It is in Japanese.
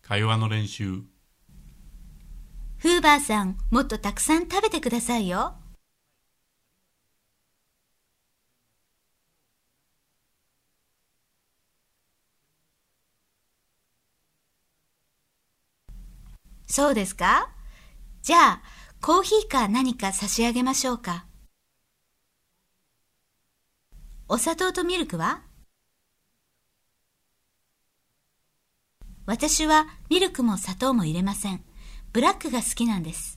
会話の練習。 フーバーさん、もっとたくさん食べてくださいよ。そうですか？じゃあ、コーヒーか何か差し上げましょうか。お砂糖とミルクは？私はミルクも砂糖も入れません。ブラックが好きなんです。